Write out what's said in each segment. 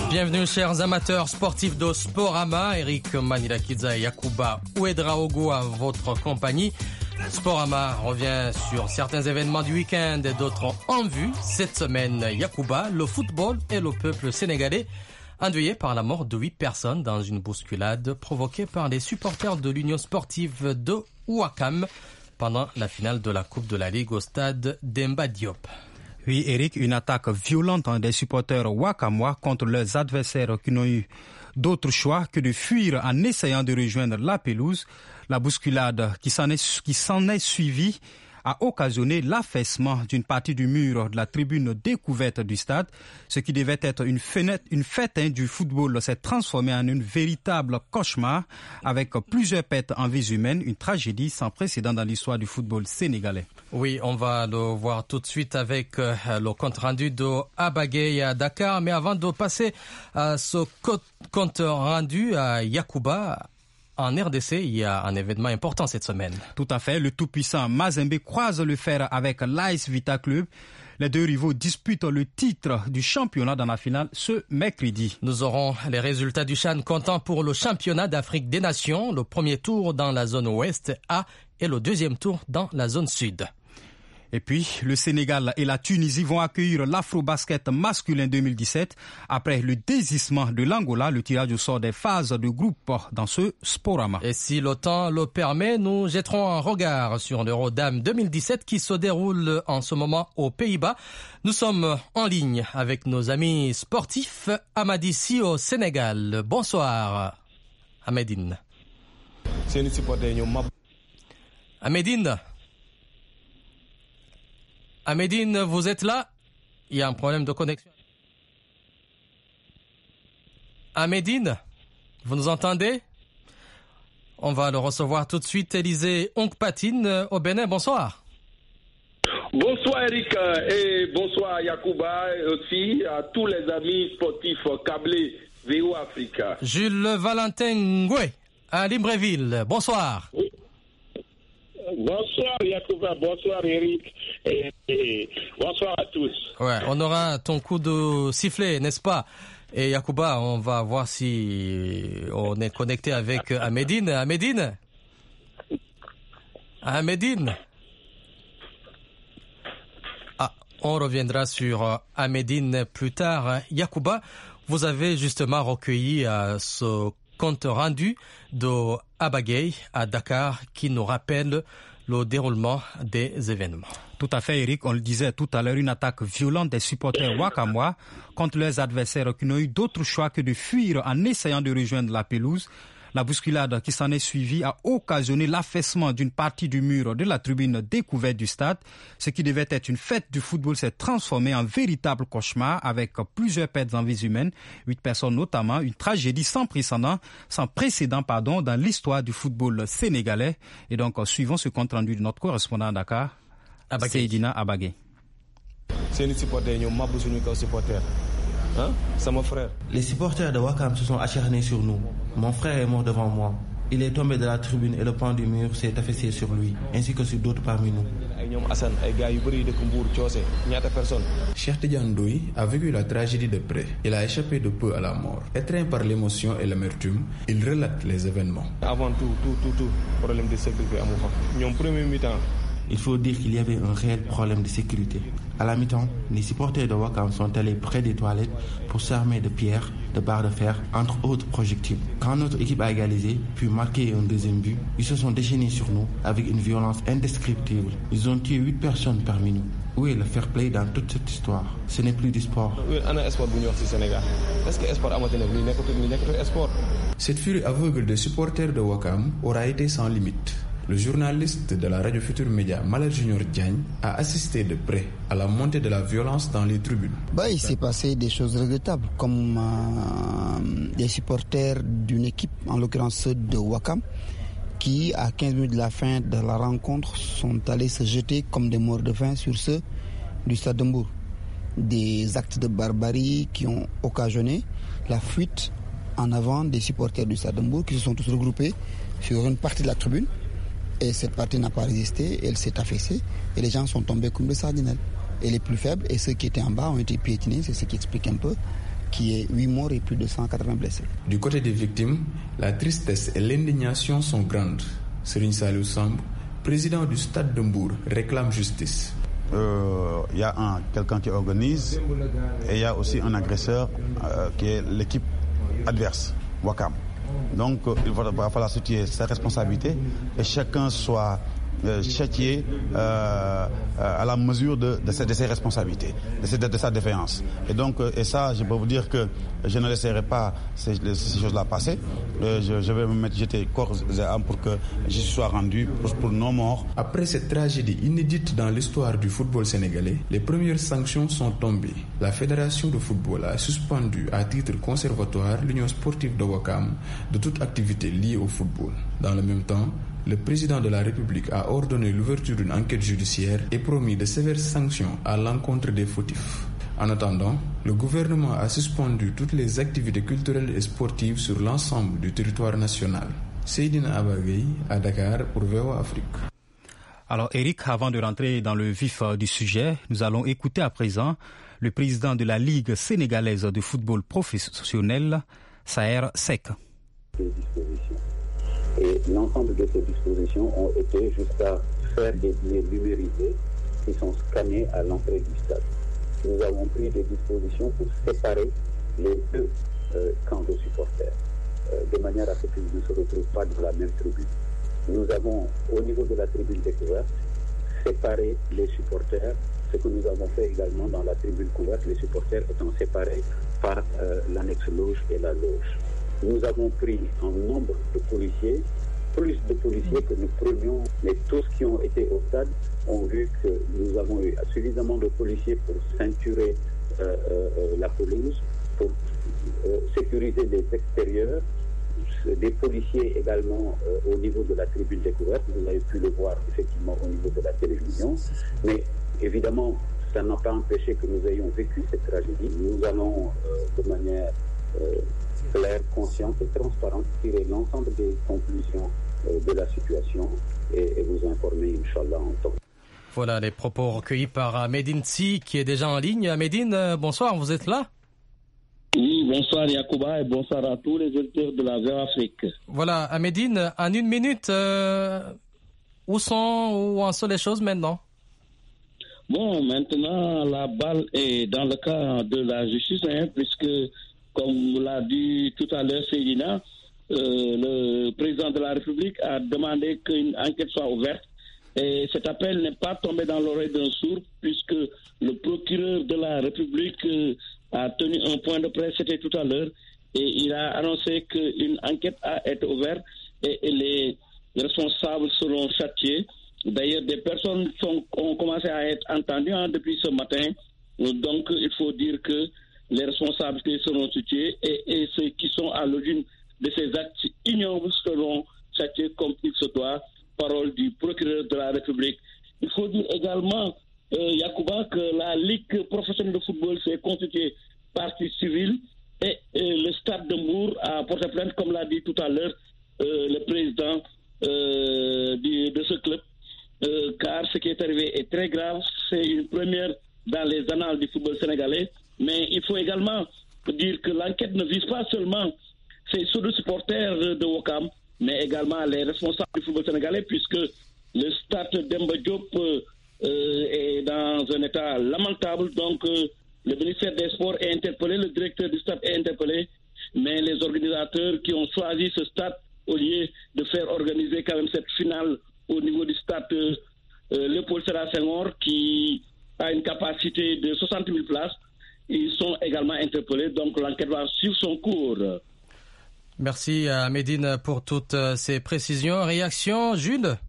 Bienvenue chers amateurs sportifs de Sporama, Eric Manilakidza et Yacouba Ouedraogo à votre compagnie. Sporama revient sur certains événements du week-end et d'autres en vue. Cette semaine, Yacouba, le football et le peuple sénégalais endeuillés par la mort de 8 personnes dans une bousculade provoquée par les supporters de l'Union sportive de Ouakam pendant la finale de la Coupe de la Ligue au stade Demba Diop. Oui, Eric, une attaque violente des supporters wakamois contre leurs adversaires qui n'ont eu d'autre choix que de fuir en essayant de rejoindre la pelouse. La bousculade qui s'en est suivie a occasionné l'affaissement d'une partie du mur de la tribune découverte du stade. Ce qui devait être une fête du football s'est transformé en une véritable cauchemar avec plusieurs pertes en vies humaines, une tragédie sans précédent dans l'histoire du football sénégalais. Oui, on va le voir tout de suite avec le compte rendu de Abagay à Dakar. Mais avant de passer à ce compte rendu à Yacouba, en RDC, il y a un événement important cette semaine. Tout à fait. Le tout-puissant Mazembe croise le fer avec l'AS Vita Club. Les deux rivaux disputent le titre du championnat dans la finale ce mercredi. Nous aurons les résultats du CHAN comptant pour le championnat d'Afrique des Nations. Le premier tour dans la zone ouest A et le deuxième tour dans la zone sud. Et puis, le Sénégal et la Tunisie vont accueillir l'Afro-Basket masculin 2017. Après le désistement de l'Angola, le tirage au sort des phases de groupe dans ce Sporama. Et si le temps le permet, nous jetterons un regard sur l'Eurodame 2017 qui se déroule en ce moment aux Pays-Bas. Nous sommes en ligne avec nos amis sportifs. Amadi Si au Sénégal. Bonsoir, Amédine. Amédine, vous êtes là? Il y a un problème de connexion. Amédine, vous nous entendez? On va le recevoir tout de suite. Élisée Onkpatine au Bénin, bonsoir. Bonsoir Eric et bonsoir Yacouba et aussi à tous les amis sportifs câblés VO Africa. Jules Valentin Ngoué à Libreville, bonsoir. Oui. Bonsoir Yacouba, bonsoir Eric et bonsoir à tous. Ouais, on aura ton coup de sifflet, n'est-ce pas? Et Yacouba, on va voir si on est connecté avec Amédine. Amédine. Ah, on reviendra sur Amédine plus tard. Yacouba, vous avez justement recueilli ce compte rendu de Abagay à Dakar qui nous rappelle le déroulement des événements. Tout à fait, Eric. On le disait tout à l'heure, une attaque violente des supporters wakamois contre leurs adversaires qui n'ont eu d'autre choix que de fuir en essayant de rejoindre la pelouse. La bousculade qui s'en est suivie a occasionné l'affaissement d'une partie du mur de la tribune découverte du stade. Ce qui devait être une fête du football s'est transformé en véritable cauchemar avec plusieurs pertes en vies humaines, 8 personnes notamment, une tragédie sans précédent dans l'histoire du football sénégalais. Et donc, suivons ce compte rendu de notre correspondant à Dakar, Seydina Abagay. C'est supporter. Hein? C'est mon frère. Les supporters de Ouakam se sont acharnés sur nous. Mon frère est mort devant moi. Il est tombé de la tribune et le pan du mur s'est affaissé sur lui, ainsi que sur d'autres parmi nous. Cheikh Tidiane Ndoye a vécu la tragédie de près. Il a échappé de peu à la mort. Étreint par l'émotion et l'amertume, il relate les événements. Avant tout, problème de sécurité à mon premier mi-temps. Il faut dire qu'il y avait un réel problème de sécurité. À la mi-temps, les supporters de Ouakam sont allés près des toilettes pour s'armer de pierres, de barres de fer, entre autres projectiles. Quand notre équipe a égalisé, puis marqué un deuxième but, ils se sont déchaînés sur nous avec une violence indescriptible. Ils ont tué 8 personnes parmi nous. Où est le fair play dans toute cette histoire? Ce n'est plus du sport. Cette furie aveugle des supporters de Ouakam aura été sans limite. Le journaliste de la radio Futur Média, Malal Junior Diagne, a assisté de près à la montée de la violence dans les tribunes. Il s'est passé des choses regrettables, comme des supporters d'une équipe, en l'occurrence ceux de Ouakam, qui, à 15 minutes de la fin de la rencontre, sont allés se jeter comme des morts de faim sur ceux du Stade de Mbour. Des actes de barbarie qui ont occasionné la fuite en avant des supporters du Stade de Mbour qui se sont tous regroupés sur une partie de la tribune. Et cette partie n'a pas résisté, elle s'est affaissée et les gens sont tombés comme des sardinelles. Et les plus faibles et ceux qui étaient en bas ont été piétinés, c'est ce qui explique un peu qui est 8 morts et plus de 180 blessés. Du côté des victimes, la tristesse et l'indignation sont grandes. Serigne Saliou Samb, président du Stade de Mbour, réclame justice. Il y a quelqu'un qui organise et il y a aussi un agresseur qui est l'équipe adverse, Ouakam. Donc il va falloir situer sa responsabilité et chacun soit châtié à la mesure de ses responsabilités, de sa défaillance. Et donc, et ça, je peux vous dire que je ne laisserai pas ces choses-là passer. Je vais me jeter corps et âme pour que je sois rendu pour nos morts. Après cette tragédie inédite dans l'histoire du football sénégalais, les premières sanctions sont tombées. La Fédération de football a suspendu à titre conservatoire l'Union sportive de Ouakam de toute activité liée au football. Dans le même temps, le président de la République a ordonné l'ouverture d'une enquête judiciaire et promis de sévères sanctions à l'encontre des fautifs. En attendant, le gouvernement a suspendu toutes les activités culturelles et sportives sur l'ensemble du territoire national. Seydina Abagay à Dakar pour VOA Afrique. Alors Eric, avant de rentrer dans le vif du sujet, nous allons écouter à présent le président de la Ligue sénégalaise de football professionnel, Saher Seck. Et l'ensemble de ces dispositions ont été jusqu'à faire des billets numérisés qui sont scannés à l'entrée du stade. Nous avons pris des dispositions pour séparer les deux camps de supporters, de manière à ce qu'ils ne se retrouvent pas dans la même tribune. Nous avons, au niveau de la tribune découverte, séparé les supporters, ce que nous avons fait également dans la tribune couverte, les supporters étant séparés par l'annexe loge et la loge. Nous avons pris un nombre de policiers, plus de policiers que nous prenions, mais tous qui ont été au stade ont vu que nous avons eu suffisamment de policiers pour ceinturer la pelouse, pour sécuriser les extérieurs, des policiers également au niveau de la tribune découverte. Vous avez pu le voir effectivement au niveau de la télévision, mais évidemment, ça n'a pas empêché que nous ayons vécu cette tragédie. Nous allons de manière claire, consciente et transparente tirer l'ensemble des conclusions de la situation et vous informer, Inch'Allah, en temps. Voilà les propos recueillis par Medine Tsi qui est déjà en ligne. Medine, bonsoir, vous êtes là? Oui, bonsoir Yacouba et bonsoir à tous les auditeurs de la VOA Afrique. Voilà, Medine, en une minute, où en sont les choses maintenant? Bon, maintenant, la balle est dans le cas de la justice, puisque, comme l'a dit tout à l'heure Seydina, le président de la République a demandé qu'une enquête soit ouverte. Et cet appel n'est pas tombé dans l'oreille d'un sourd, puisque le procureur de la République a tenu un point de presse, c'était tout à l'heure, et il a annoncé qu'une enquête a été ouverte et les responsables seront châtiés. D'ailleurs, des personnes ont commencé à être entendues depuis ce matin. Donc, il faut dire que les responsabilités seront châtiées et ceux qui sont à l'origine de ces actes ignobles seront châtiés comme il se doit. Parole du procureur de la République. Il faut dire également, Yacouba, que la Ligue professionnelle de football s'est constituée partie civile et le Stade de Mbour a porté plainte, comme l'a dit tout à l'heure le président de ce club. Car ce qui est arrivé est très grave, c'est une première dans les annales du football sénégalais, mais il faut également dire que l'enquête ne vise pas seulement ces supporters de Ouakam, mais également les responsables du football sénégalais, puisque le stade Demba Diop est dans un état lamentable, donc le ministère des Sports est interpellé, le directeur du stade est interpellé, mais les organisateurs qui ont choisi ce stade, au lieu de faire organiser quand même cette finale au niveau du stade Léopold Sédar Senghor, qui a une capacité de 60 000 places, ils sont également interpellés, donc l'enquête va suivre son cours. Merci à Medine pour toutes ces précisions. Réaction, Jules?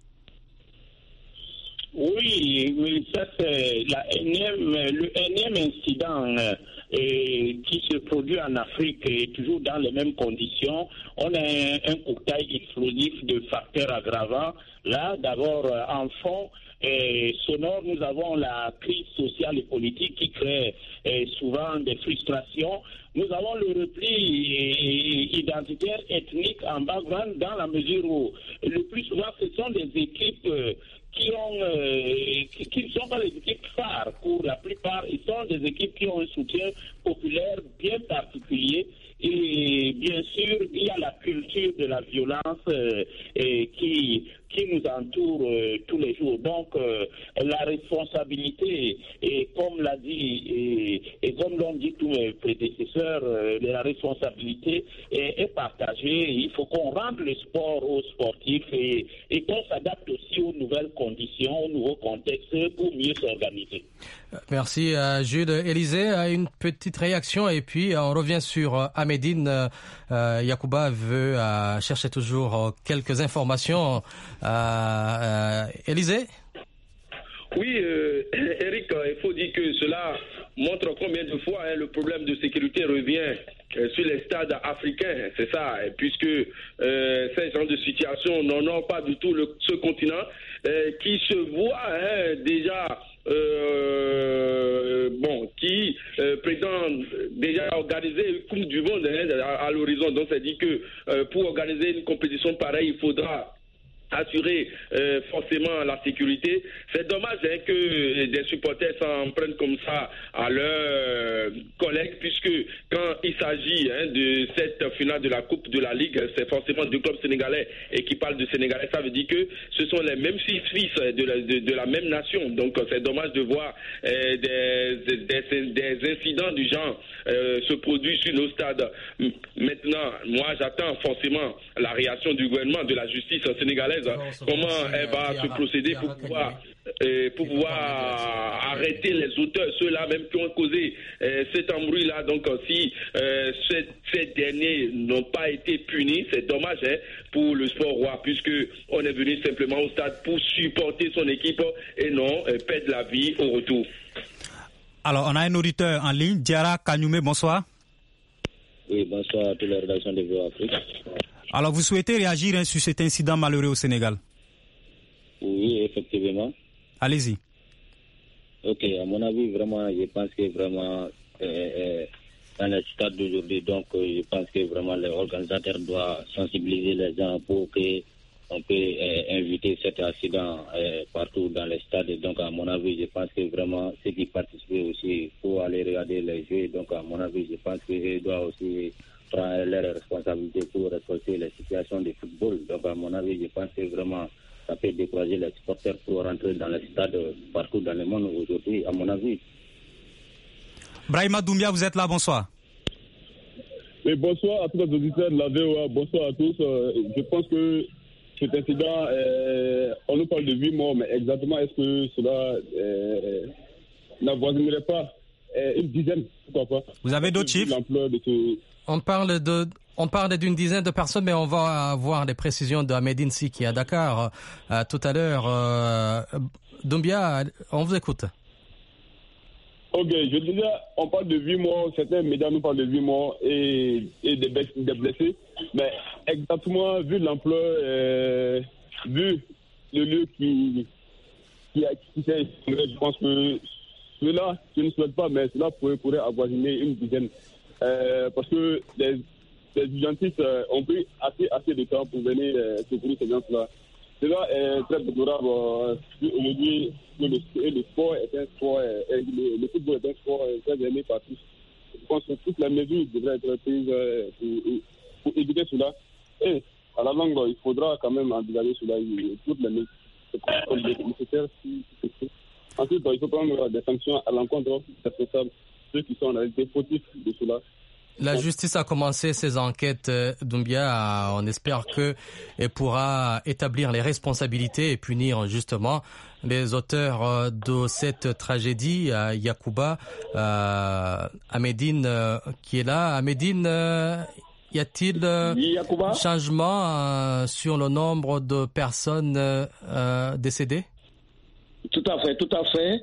Oui, ça c'est le énième incident qui se produit en Afrique et toujours dans les mêmes conditions. On a un cocktail explosif de facteurs aggravants. Là, d'abord, en fond sonore, nous avons la crise sociale et politique qui crée souvent des frustrations. Nous avons le repli identitaire, ethnique en background, dans la mesure où le plus souvent ce sont des équipes qui ne sont pas les équipes phares. Pour la plupart, ils sont des équipes qui ont un soutien populaire bien particulier. Et bien sûr, il y a la culture de la violence qui nous entoure tous les jours. Donc, la responsabilité, et comme l'a dit, et comme l'ont dit tous mes prédécesseurs, la responsabilité est partagée. Il faut qu'on rende le sport aux sportifs et qu'on s'adapte aussi aux nouvelles conditions, aux nouveaux contextes pour mieux s'organiser. Merci Jude. Élisée a une petite réaction et puis on revient sur Ahmedine. Yacouba veut chercher toujours quelques informations. Élisée? Oui, Eric, il faut dire que cela montre combien de fois le problème de sécurité revient sur les stades africains, c'est ça, puisque ces genres de situations n'ont pas du tout ce continent qui se voit déjà qui prétend déjà organiser une Coupe du Monde à l'horizon. Donc, ça dit que pour organiser une compétition pareille, il faudra assurer forcément la sécurité. C'est dommage que des supporters s'en prennent comme ça à leurs collègues, puisque quand il s'agit de cette finale de la Coupe de la Ligue, c'est forcément deux clubs sénégalais et qui parlent de sénégalais. Ça veut dire que ce sont les mêmes fils de la même nation. Donc c'est dommage de voir des incidents du genre se produire sur nos stades. Maintenant, moi j'attends forcément la réaction du gouvernement, de la justice sénégalaise. Comment elle va se procéder pour pouvoir arrêter les auteurs, ceux-là même qui ont causé cet embrouille-là. Donc si ces derniers n'ont pas été punis, c'est dommage pour le sport roi, puisque on est venu simplement au stade pour supporter son équipe et non perdre la vie au retour. Alors, on a un auditeur en ligne, Diara Kanyume, bonsoir. Oui, bonsoir à toute la rédaction de VOA Afrique. Alors, vous souhaitez réagir sur cet incident malheureux au Sénégal? Oui, effectivement. Allez-y. Ok, à mon avis, vraiment, je pense que vraiment, dans le stade d'aujourd'hui, donc, je pense que vraiment les organisateurs doivent sensibiliser les gens pour qu'on peut éviter cet accident partout dans les stades. Donc, à mon avis, je pense que vraiment, ceux qui participent aussi, pour aller regarder les jeux, donc, à mon avis, je pense qu'ils doivent aussi prendre leurs responsabilités pour respecter les situations de football. Donc, à mon avis, je pense que vraiment, ça peut décourager les supporters pour rentrer dans les stades partout dans le monde aujourd'hui, à mon avis. Brahima Doumbia, vous êtes là, bonsoir. Oui, bonsoir à tous les auditeurs de la VOA, bonsoir à tous. Je pense que cet incident, on nous parle de 8 morts, mais exactement, est-ce que cela n'avoisinerait pas une dizaine, pourquoi pas? Vous avez d'autres chiffres? On parle d'une dizaine de personnes, mais on va avoir des précisions de Ahmedine Si qui est à Dakar tout à l'heure. Doumbia, on vous écoute. Ok, je disais, on parle de 8 morts, certains médias nous parlent de 8 morts et des blessés, mais exactement, vu l'ampleur, vu le lieu qui s'est, je pense que cela, je ne souhaite pas, mais cela pourrait avoisiner une dizaine. Parce que les urgentistes ont pris assez de temps pour venir secourir ces gens-là. Cela est très déplorable. Aujourd'hui, le sport est un sport, le football est un sport très aimé par tous. Je pense que toutes les mesures devraient être prises pour éviter cela. Et à la longue, il faudra quand même envisager cela. Toutes les mesures nécessaires. Ensuite, il faut prendre des sanctions à l'encontre des responsables, ceux qui sont en réalité fautifs de cela. La justice a commencé ses enquêtes, Doumbia. On espère qu'elle pourra établir les responsabilités et punir justement les auteurs de cette tragédie. Yacouba, Ahmedine qui est là. Ahmedine, y a-t-il changement sur le nombre de personnes décédées? Tout à fait.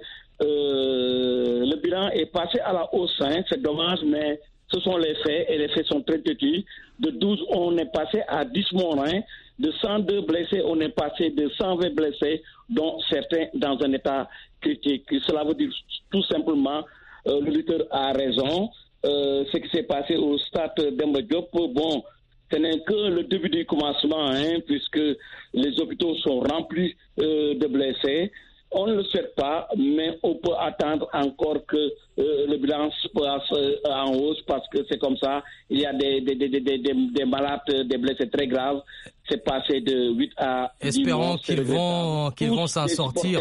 Le bilan est passé à la hausse, c'est dommage, mais ce sont les faits, et les faits sont très petits. De 12, on est passé à 10 morts. De 102 blessés, on est passé de 120 blessés, dont certains dans un état critique. Cela veut dire tout simplement, le lutteur a raison. Ce qui s'est passé au stade Demba Diop, bon, Ce n'est que le début du commencement, puisque les hôpitaux sont remplis de blessés. On ne le souhaite pas, mais on peut attendre encore que le bilan passe en hausse parce que c'est comme ça. Il y a des malades, des blessés très graves. C'est passé de 8 à 10 Espérons mois. qu'ils vont s'en sortir.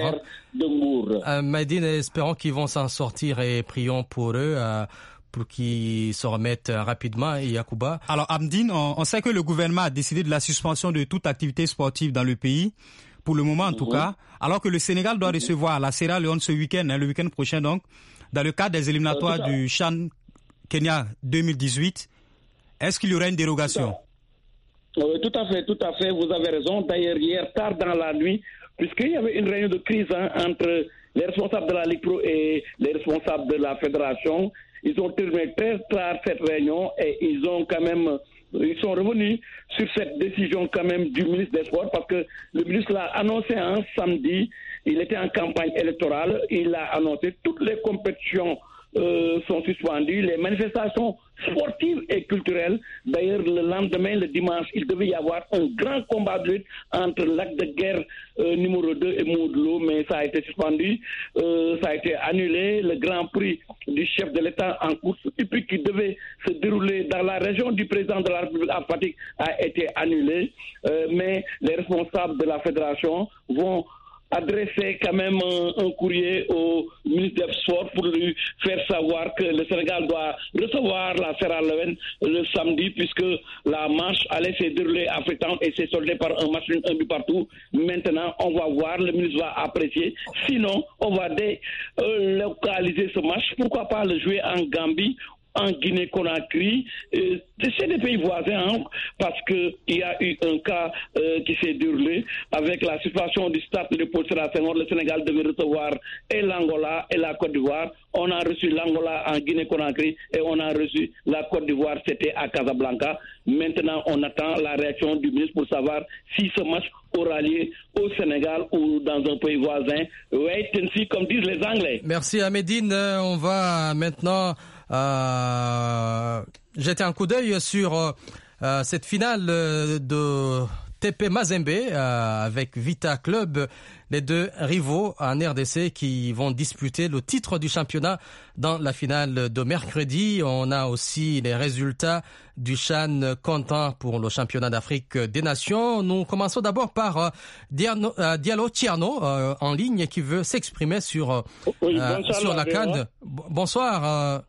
Medine, espérons qu'ils vont s'en sortir et prions pour eux. Pour qu'ils se remettent rapidement, Yacouba. Alors, Amdine, on sait que le gouvernement a décidé de la suspension de toute activité sportive dans le pays, pour le moment en tout cas, alors que le Sénégal doit recevoir la Sierra Leone ce week-end, le week-end prochain donc, dans le cadre des éliminatoires du CHAN Kenya 2018. Est-ce qu'il y aura une dérogation? Tout à fait, vous avez raison. D'ailleurs, hier tard dans la nuit, puisqu'il y avait une réunion de crise entre les responsables de la Ligue Pro et les responsables de la Fédération, ils ont terminé très tard cette réunion et ils sont revenus sur cette décision quand même du ministre des Sports parce que le ministre l'a annoncé un samedi, il était en campagne électorale, il a annoncé toutes les compétitions sont suspendues, les manifestations sportives et culturelles. D'ailleurs, le lendemain, le dimanche, il devait y avoir un grand combat de lutte entre l'acte de guerre numéro 2 et Moudlo, mais ça a été suspendu, ça a été annulé. Le grand prix du chef de l'État en course hippique qui devait se dérouler dans la région du président de la République à Fatick a été annulé, mais les responsables de la fédération vont adresser quand même un courrier au ministre des Sports pour lui faire savoir que le Sénégal doit recevoir la Sierra Leone le samedi puisque la marche allait se dérouler à Freetown et s'est soldée par un match un but partout. Maintenant, on va voir, le ministre va apprécier. Sinon, on va délocaliser ce match. Pourquoi pas le jouer en Gambie, en Guinée-Conakry, c'est des pays voisins parce qu'il y a eu un cas qui s'est déroulé avec la situation du stade de Léopold Sédar Senghor. Le Sénégal devait recevoir et l'Angola et la Côte d'Ivoire. On a reçu l'Angola en Guinée-Conakry et on a reçu la Côte d'Ivoire, c'était à Casablanca. Maintenant, on attend la réaction du ministre pour savoir si ce match aura lieu au Sénégal ou dans un pays voisin. Wait and see, comme disent les Anglais. Merci Amédine. On va maintenant jeter un coup d'œil sur cette finale de TP Mazembe avec Vita Club, les deux rivaux en RDC qui vont disputer le titre du championnat dans la finale de mercredi. On a aussi les résultats du CHAN comptant pour le championnat d'Afrique des Nations. Nous commençons d'abord par Diallo Tierno en ligne qui veut s'exprimer sur la CAN. Bonsoir.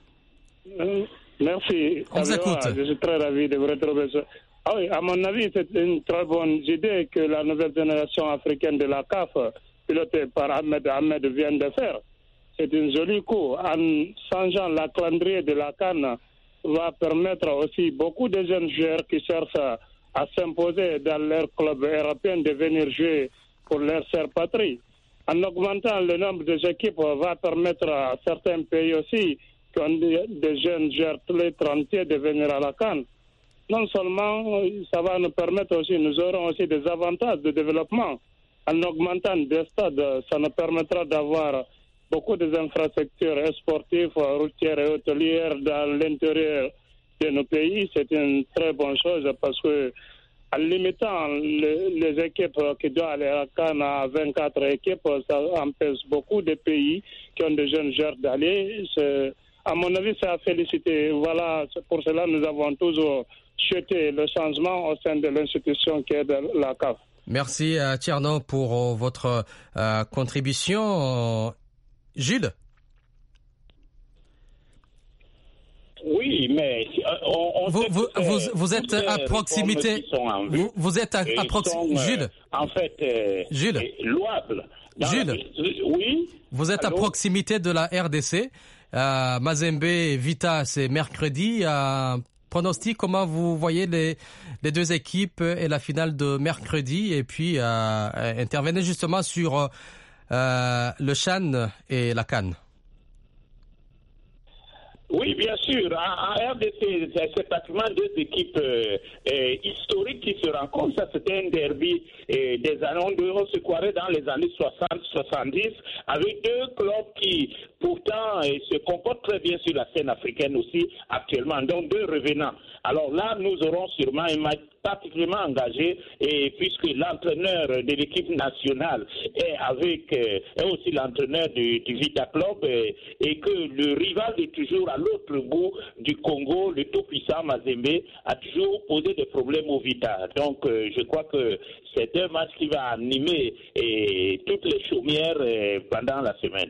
Merci. On vous écoute. Je suis très ravi de vous retrouver. Ah oui, à mon avis, c'est une très bonne idée que la nouvelle génération africaine de la CAF, pilotée par Ahmed vient de faire. C'est un joli coup. En changeant la calendrier de la CAN, va permettre aussi beaucoup de jeunes joueurs qui cherchent à s'imposer dans leur club européen de venir jouer pour leur chère patrie. En augmentant le nombre des équipes, va permettre à certains pays aussi qui ont des jeunes joueurs tous les 30 de venir à la CAN. Non seulement ça va nous permettre aussi, nous aurons aussi des avantages de développement. En augmentant des stades, ça nous permettra d'avoir beaucoup d'infrastructures sportives, routières et hôtelières dans l'intérieur de nos pays. C'est une très bonne chose parce que en limitant les équipes qui doivent aller à la CAN à 24 équipes, ça empêche beaucoup de pays qui ont des jeunes joueurs d'aller. À mon avis, c'est à féliciter. Voilà, pour cela, nous avons toujours souhaité le changement au sein de l'institution qui est de la CAF. Merci Tierno pour votre contribution. Gilles? Oui, mais vous êtes à proximité. Vous êtes à proximité. Gilles? En fait, Gilles? Louable. Gilles? Oui. Vous êtes à proximité de la RDC. Mazembe et Vita, c'est mercredi. Pronostic, comment vous voyez les deux équipes et la finale de mercredi? Et puis, intervenez justement sur le CHAN et la CAN. Oui, bien sûr. En RDC, c'est pratiquement deux équipes historiques qui se rencontrent. Ça, c'était un derby des années, on se croirait dans les années 60-70, avec deux clubs qui, pourtant, Pourtant, ils se comportent très bien sur la scène africaine aussi actuellement. Donc, 2 revenants. Alors là, nous aurons sûrement un match particulièrement engagé, et puisque l'entraîneur de l'équipe nationale est aussi l'entraîneur du Vita Club, et que le rival de toujours à l'autre bout du Congo, le tout-puissant Mazembe, a toujours posé des problèmes au Vita. Donc je crois que c'est un match qui va animer toutes les chaumières pendant la semaine.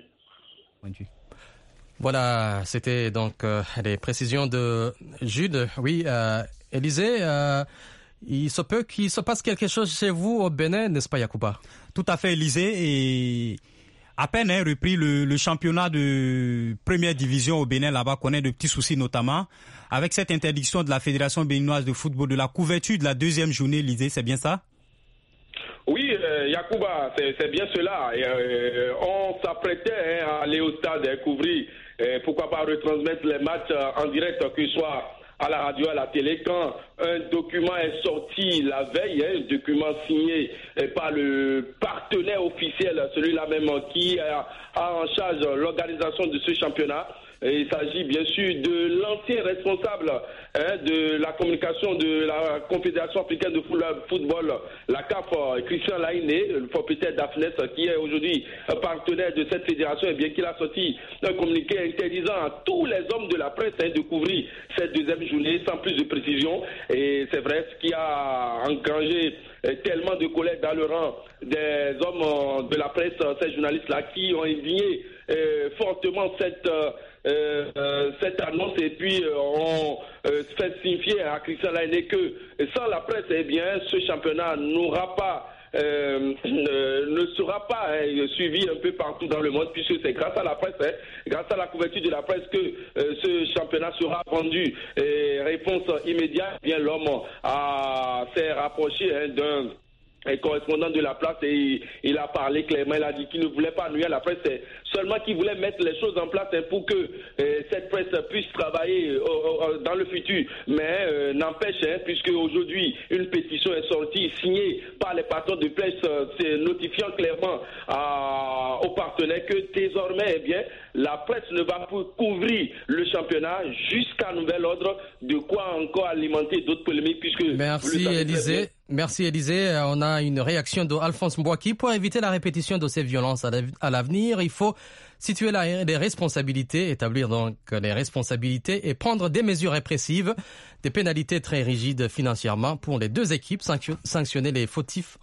Voilà, c'était donc les précisions de Jude. Oui, Élisée, il se peut qu'il se passe quelque chose chez vous au Bénin, n'est-ce pas, Yacouba? Tout à fait, Élisée. Et à peine repris le championnat de première division au Bénin, là-bas, connaît de petits soucis, notamment avec cette interdiction de la Fédération béninoise de football de la couverture de la 2e journée, Élisée, c'est bien ça? Oui, Yacouba, c'est bien cela. On s'apprêtait à aller au stade couvrir, pourquoi pas retransmettre les matchs en direct, que ce soit à la radio, à la télé, quand un document est sorti la veille, un document signé par le partenaire officiel, celui-là même qui a en charge l'organisation de ce championnat. Il s'agit bien sûr de l'ancien responsable de la communication de la Confédération africaine de football, la CAF, Christian Lainé, le propriétaire d'Afnes, qui est aujourd'hui partenaire de cette fédération, et bien qu'il a sorti un communiqué interdisant à tous les hommes de la presse de couvrir cette 2e journée sans plus de précision. Et c'est vrai, ce qui a engrangé tellement de colère dans le rang des hommes de la presse, ces journalistes-là qui ont indigné fortement cette annonce, et puis on fait signifier à Christian Lainé que sans la presse, eh bien, ce championnat n'aura pas ne sera pas suivi un peu partout dans le monde, puisque c'est grâce à la presse, grâce à la couverture de la presse, que ce championnat sera vendu. Et réponse immédiate, bien l'homme s'est rapproché d'un correspondant de la place, et il a parlé clairement. Il a dit qu'il ne voulait pas nuire à la presse, seulement qu'il voulait mettre les choses en place pour que cette presse puisse travailler dans le futur. Mais n'empêche, puisque aujourd'hui une pétition est sortie signée par les patrons de presse, notifiant clairement aux partenaires que désormais, eh bien, la presse ne va plus couvrir le championnat jusqu'à nouvel ordre, de quoi encore alimenter d'autres polémiques, puisque... Merci Élisée. Merci Élisée. On a une réaction d'Alphonse Mbouaki. Pour éviter la répétition de ces violences à l'avenir, il faut situer les responsabilités, établir donc les responsabilités et prendre des mesures répressives, des pénalités très rigides financièrement pour les 2 équipes, sanctionner les fautifs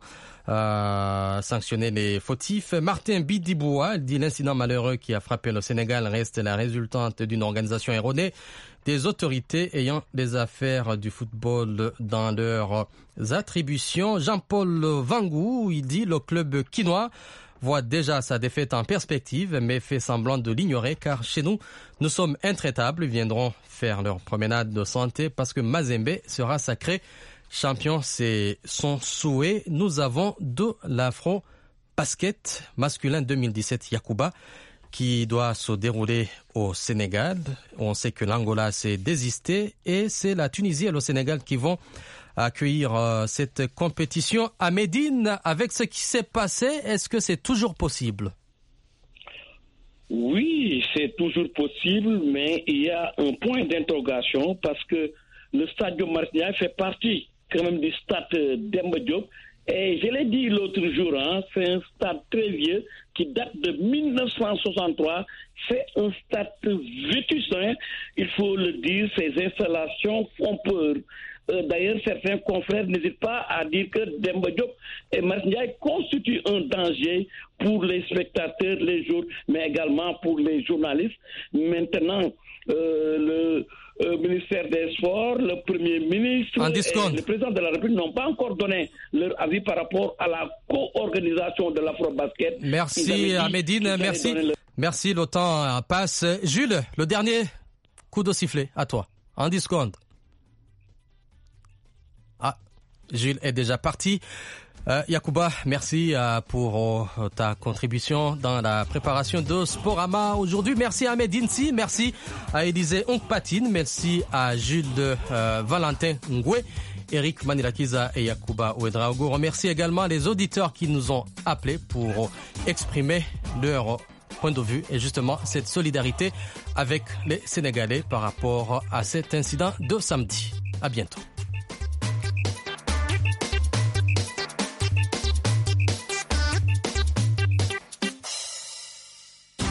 Martin Bidiboua dit l'incident malheureux qui a frappé le Sénégal reste la résultante d'une organisation erronée des autorités ayant les affaires du football dans leurs attributions. Jean-Paul Vangou, il dit le club quinois voit déjà sa défaite en perspective, mais fait semblant de l'ignorer, car chez nous, nous sommes intraitables. Ils viendront faire leur promenade de santé parce que Mazembe sera sacré champion. C'est son souhait. Nous avons de l'afro-basket masculin 2017 Yacouba, qui doit se dérouler au Sénégal. On sait que l'Angola s'est désisté, et c'est la Tunisie et le Sénégal qui vont accueillir cette compétition. À Médine, avec ce qui s'est passé, est-ce que c'est toujours possible? Oui, c'est toujours possible, mais il y a un point d'interrogation, parce que le stade de Marseille fait partie quand même du stade Demba Diop. Et je l'ai dit l'autre jour, c'est un stade très vieux qui date de 1963. C'est un stade vétusté, il faut le dire. Ces installations font peur. D'ailleurs, certains confrères n'hésitent pas à dire que Demba Diop et Marseille constituent un danger pour les spectateurs, les joueurs, mais également pour les journalistes. Maintenant, le ministère des Sports, le Premier ministre et le président de la République n'ont pas encore donné leur avis par rapport à la co-organisation de l'Afro-Basket. Merci à Médine, merci. Merci, le temps passe. Jules, le dernier coup de sifflet, à toi, en 10 secondes. Ah, Jules est déjà parti. Yacouba, merci pour ta contribution dans la préparation de Sporama aujourd'hui. Merci à Medinsi, merci à Élisée Onkpatine, merci à Jules Valentin Ngwe, Eric Manilakiza et Yacouba Ouedraogo. Remercie également les auditeurs qui nous ont appelés pour exprimer leur point de vue et justement cette solidarité avec les Sénégalais par rapport à cet incident de samedi. À bientôt.